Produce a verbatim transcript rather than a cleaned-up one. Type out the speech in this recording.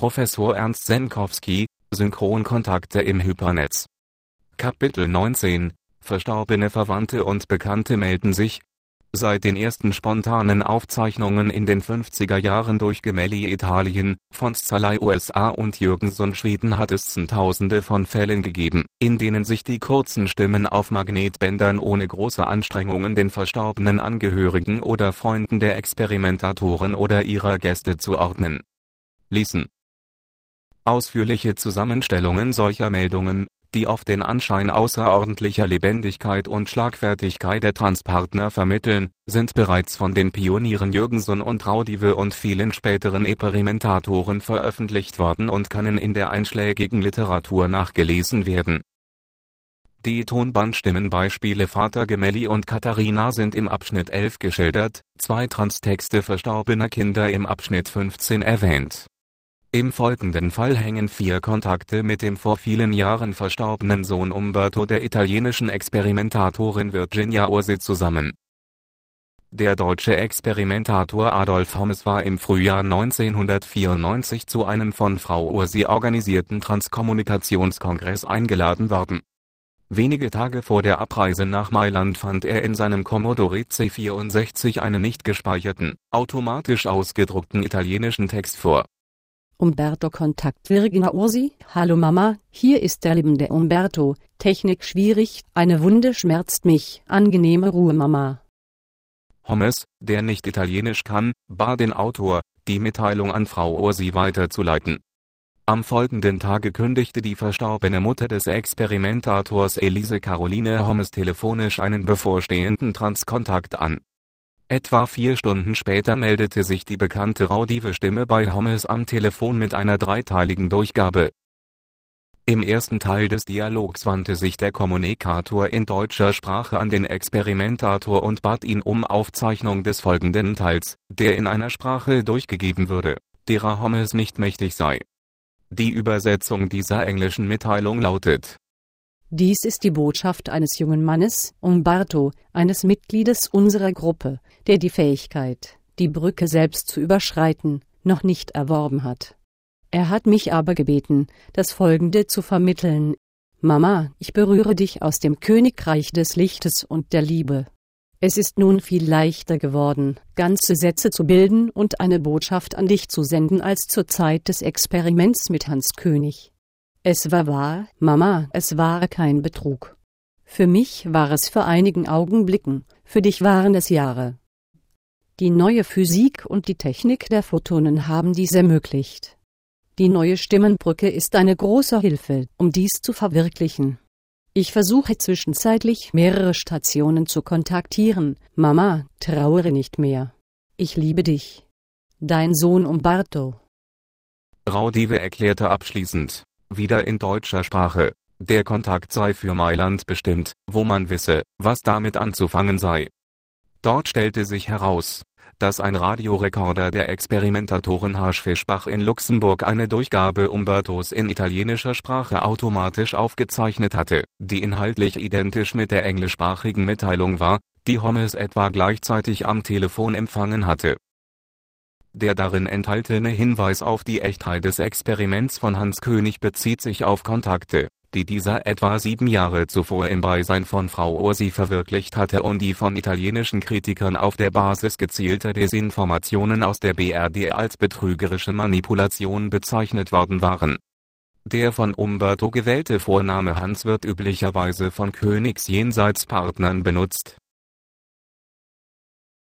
Professor Ernst Senkowski, Synchronkontakte im Hypernetz. Kapitel neunzehn – Verstorbene Verwandte und Bekannte melden sich. Seit den ersten spontanen Aufzeichnungen in den fünfziger Jahren durch Gemelli Italien, von Szalay U S A und Jürgenson Schweden hat es Tausende von Fällen gegeben, in denen sich die kurzen Stimmen auf Magnetbändern ohne große Anstrengungen den verstorbenen Angehörigen oder Freunden der Experimentatoren oder ihrer Gäste zuordnen ließen. Ausführliche Zusammenstellungen solcher Meldungen, die oft den Anschein außerordentlicher Lebendigkeit und Schlagfertigkeit der Transpartner vermitteln, sind bereits von den Pionieren Jürgenson und Raudive und vielen späteren Experimentatoren veröffentlicht worden und können in der einschlägigen Literatur nachgelesen werden. Die Tonbandstimmenbeispiele Vater Gemelli und Katharina sind im Abschnitt elf geschildert, zwei Transtexte verstorbener Kinder im Abschnitt fünfzehn erwähnt. Im folgenden Fall hängen vier Kontakte mit dem vor vielen Jahren verstorbenen Sohn Umberto der italienischen Experimentatorin Virginia Orsi zusammen. Der deutsche Experimentator Adolf Hommes war im Frühjahr neunzehnhundertvierundneunzig zu einem von Frau Orsi organisierten Transkommunikationskongress eingeladen worden. Wenige Tage vor der Abreise nach Mailand fand er in seinem Commodore C vierundsechzig einen nicht gespeicherten, automatisch ausgedruckten italienischen Text vor. Umberto Kontakt Virginia Orsi. Hallo Mama, hier ist der lebende Umberto. Technik schwierig, eine Wunde schmerzt mich. Angenehme Ruhe Mama. Hommes, der nicht Italienisch kann, bat den Autor, die Mitteilung an Frau Orsi weiterzuleiten. Am folgenden Tage kündigte die verstorbene Mutter des Experimentators Elise Caroline Hommes telefonisch einen bevorstehenden Transkontakt an. Etwa vier Stunden später meldete sich die bekannte Raudive-Stimme bei Hommes am Telefon mit einer dreiteiligen Durchgabe. Im ersten Teil des Dialogs wandte sich der Kommunikator in deutscher Sprache an den Experimentator und bat ihn um Aufzeichnung des folgenden Teils, der in einer Sprache durchgegeben würde, derer Hommes nicht mächtig sei. Die Übersetzung dieser englischen Mitteilung lautet: Dies ist die Botschaft eines jungen Mannes, Umberto, eines Mitgliedes unserer Gruppe, der die Fähigkeit, die Brücke selbst zu überschreiten, noch nicht erworben hat. Er hat mich aber gebeten, das Folgende zu vermitteln. Mama, ich berühre dich aus dem Königreich des Lichtes und der Liebe. Es ist nun viel leichter geworden, ganze Sätze zu bilden und eine Botschaft an dich zu senden als zur Zeit des Experiments mit Hans König. Es war wahr, Mama, es war kein Betrug. Für mich war es für einigen Augenblicken, für dich waren es Jahre. Die neue Physik und die Technik der Photonen haben dies ermöglicht. Die neue Stimmenbrücke ist eine große Hilfe, um dies zu verwirklichen. Ich versuche zwischenzeitlich mehrere Stationen zu kontaktieren. Mama, trauere nicht mehr. Ich liebe dich. Dein Sohn Umberto. Raudive erklärte abschließend, wieder in deutscher Sprache, der Kontakt sei für Mailand bestimmt, wo man wisse, was damit anzufangen sei. Dort stellte sich heraus, dass ein Radiorekorder der Experimentatoren Hasch-Fischbach in Luxemburg eine Durchgabe Umbertos in italienischer Sprache automatisch aufgezeichnet hatte, die inhaltlich identisch mit der englischsprachigen Mitteilung war, die Hommes etwa gleichzeitig am Telefon empfangen hatte. Der darin enthaltene Hinweis auf die Echtheit des Experiments von Hans König bezieht sich auf Kontakte, die dieser etwa sieben Jahre zuvor im Beisein von Frau Orsi verwirklicht hatte und die von italienischen Kritikern auf der Basis gezielter Desinformationen aus der B R D als betrügerische Manipulation bezeichnet worden waren. Der von Umberto gewählte Vorname Hans wird üblicherweise von Königs Jenseitspartnern benutzt,